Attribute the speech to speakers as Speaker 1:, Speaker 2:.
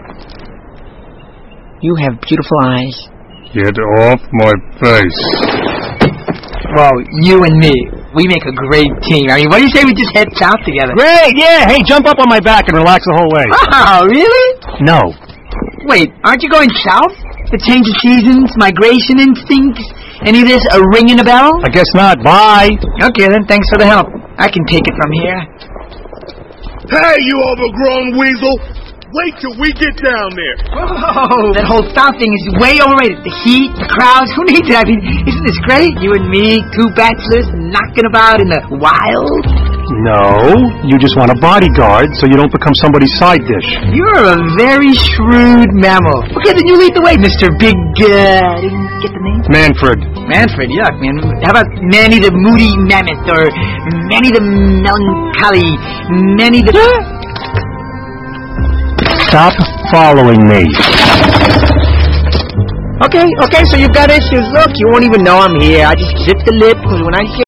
Speaker 1: You have beautiful eyes.
Speaker 2: Get off my face.
Speaker 1: Well, you and me, we make a great team. I mean, what do you say we just head south together?
Speaker 3: Great, yeah. Hey, jump up on my back and relax the whole way.
Speaker 1: Oh, really?
Speaker 3: No.
Speaker 1: Wait, aren't you going south? The change of seasons, migration instincts, any of this a ringing a bell?
Speaker 3: I guess not. Bye.
Speaker 1: Okay, then, thanks for the help. I can take it from here.
Speaker 4: Hey, you overgrown weasel! Wait till we get down there.
Speaker 1: Whoa, that whole South thing is way overrated. The heat, the crowds, who needs it? I mean, isn't this great? You and me, two bachelors, knocking about in the wild.
Speaker 3: No, you just want a bodyguard so you don't become somebody's side dish.
Speaker 1: You're a very shrewd mammal. Okay, then you lead the way, Mr. Big, I didn't get the name?
Speaker 3: Manfred.
Speaker 1: Manfred, yuck, man. How about Manny the Moody Mammoth, or Manny the Melancholy, Manny the...
Speaker 3: Stop following me.
Speaker 1: Okay, so you've got issues. Look, you won't even know I'm here. I just zip the lip, because when I get